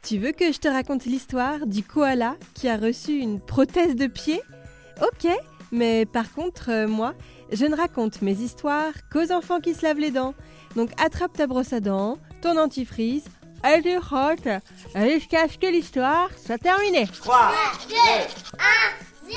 Tu veux que je te raconte l'histoire du koala qui a reçu une prothèse de pied ? Ok, mais par contre, moi, je ne raconte mes histoires qu'aux enfants qui se lavent les dents. Donc attrape ta brosse à dents, ton dentifrice, et tu frottes jusqu'à ce que l'histoire soit terminée. 3, 2, 1, 0.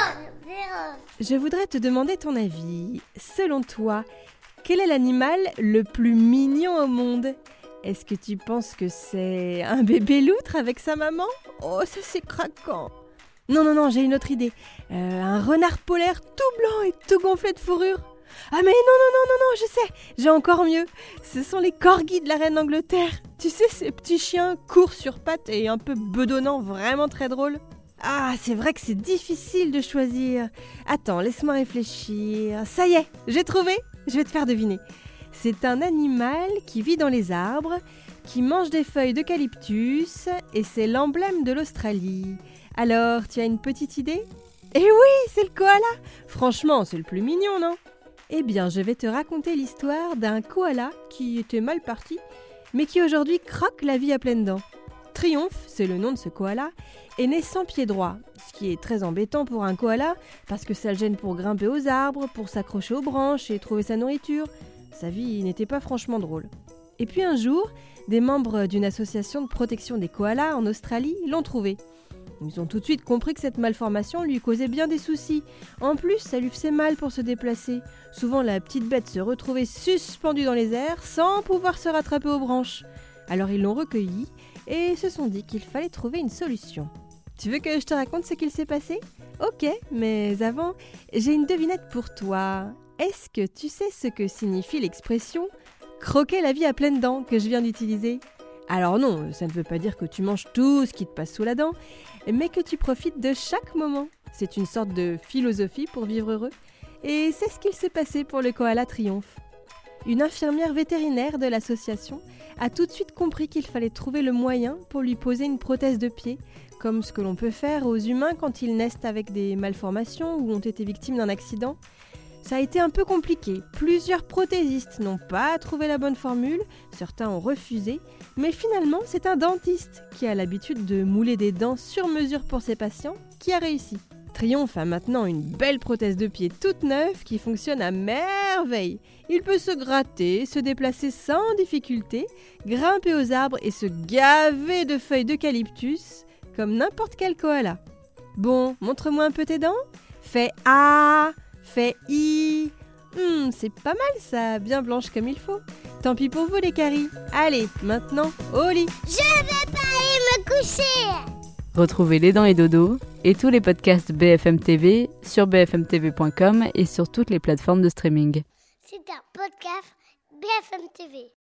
Je voudrais te demander ton avis. Selon toi, quel est l'animal le plus mignon au monde ? Est-ce que tu penses que c'est un bébé loutre avec sa maman ? Oh, ça c'est craquant. Non, j'ai une autre idée. Un renard polaire tout blanc et tout gonflé de fourrure. Ah mais non, je sais, j'ai encore mieux. Ce sont les corgis de la reine d'Angleterre. Tu sais, ces petits chiens courts sur pattes et un peu bedonnants, vraiment très drôles. Ah, c'est vrai que c'est difficile de choisir. Attends, laisse-moi réfléchir. Ça y est, j'ai trouvé. Je vais te faire deviner. C'est un animal qui vit dans les arbres, qui mange des feuilles d'eucalyptus et c'est l'emblème de l'Australie. Alors, tu as une petite idée ? Eh oui, c'est le koala. Franchement, c'est le plus mignon, non ? Eh bien, je vais te raconter l'histoire d'un koala qui était mal parti, mais qui aujourd'hui croque la vie à pleines dents. Triomphe, c'est le nom de ce koala, est né sans pied droit, ce qui est très embêtant pour un koala, parce que ça le gêne pour grimper aux arbres, pour s'accrocher aux branches et trouver sa nourriture. Sa vie n'était pas franchement drôle. Et puis un jour, des membres d'une association de protection des koalas en Australie l'ont trouvé. Ils ont tout de suite compris que cette malformation lui causait bien des soucis. En plus, ça lui faisait mal pour se déplacer. Souvent, la petite bête se retrouvait suspendue dans les airs sans pouvoir se rattraper aux branches. Alors ils l'ont recueilli et se sont dit qu'il fallait trouver une solution. Tu veux que je te raconte ce qu'il s'est passé ? Ok, mais avant, j'ai une devinette pour toi. Est-ce que tu sais ce que signifie l'expression « croquer la vie à pleines dents » que je viens d'utiliser ? Alors non, ça ne veut pas dire que tu manges tout ce qui te passe sous la dent, mais que tu profites de chaque moment. C'est une sorte de philosophie pour vivre heureux. Et c'est ce qu'il s'est passé pour le koala Triomphe. Une infirmière vétérinaire de l'association a tout de suite compris qu'il fallait trouver le moyen pour lui poser une prothèse de pied, comme ce que l'on peut faire aux humains quand ils naissent avec des malformations ou ont été victimes d'un accident. Ça a été un peu compliqué. Plusieurs prothésistes n'ont pas trouvé la bonne formule, certains ont refusé, mais finalement c'est un dentiste qui a l'habitude de mouler des dents sur mesure pour ses patients qui a réussi. Triomphe a maintenant une belle prothèse de pied toute neuve qui fonctionne à merveille. Il peut se gratter, se déplacer sans difficulté, grimper aux arbres et se gaver de feuilles d'eucalyptus comme n'importe quel koala. Bon, montre-moi un peu tes dents. Fais A, fais I. C'est pas mal ça, bien blanche comme il faut. Tant pis pour vous les caries. Allez, maintenant, au lit. Je vais pas aller me coucher. Retrouvez Les Dents et Dodo et tous les podcasts BFM TV sur bfmtv.com et sur toutes les plateformes de streaming. C'est un podcast BFM TV.